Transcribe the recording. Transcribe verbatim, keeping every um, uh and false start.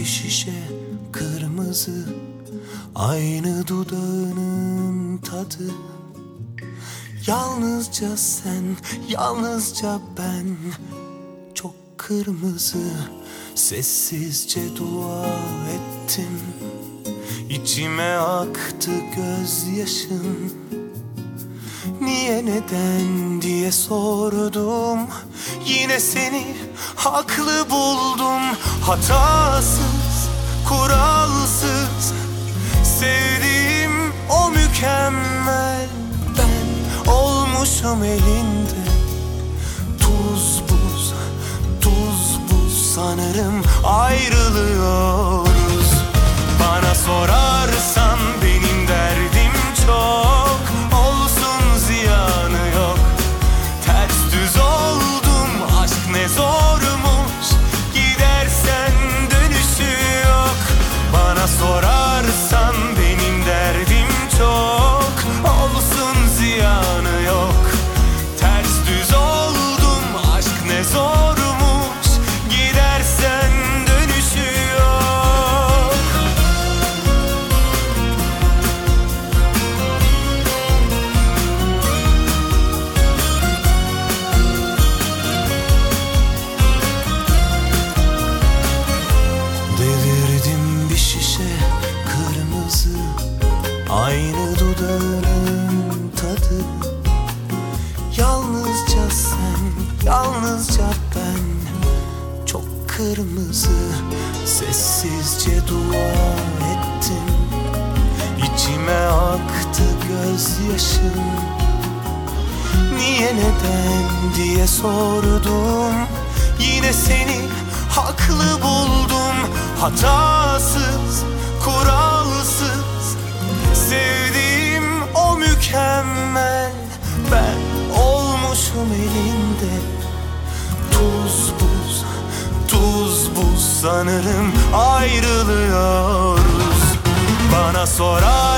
şişe kırmızı, aynı dudağının tadı. Yalnızca sen, yalnızca ben, çok kırmızı. Sessizce dua ettim, İçime aktı gözyaşım. Niye, neden diye sordum, yine seni haklı buldum. Hatasız, kuralsız sevdiğim o mükemmel. Ben olmuşum elinde tuz buz, tuz buz. Sanırım ayrılıyoruz. Bana sorarsan benim derdim çok, olsun ziyanı yok. Ters düz oldum, aşk ne zormuş, gidersen dönüşü yok. Bana sorarsan benim derdim çok, olsun ziyanı yok. Ters düz oldum, aşk ne zormuş, gidersen dönüşü yok. Devirdim bir şişe kırmızı, aynı dudağının tadı. Yalnızca sen, yalnızca ben, çok kırmızı. Sessizce dua ettim, İçime aktı gözyaşım. Niye, neden diye sordum, yine seni haklı buldum. Hatasız, kuralsız sevdiğim o mükemmel. Ben olmuşum elinde tuz buz, tuz buz. Sanırım ayrılıyoruz. Bana sorar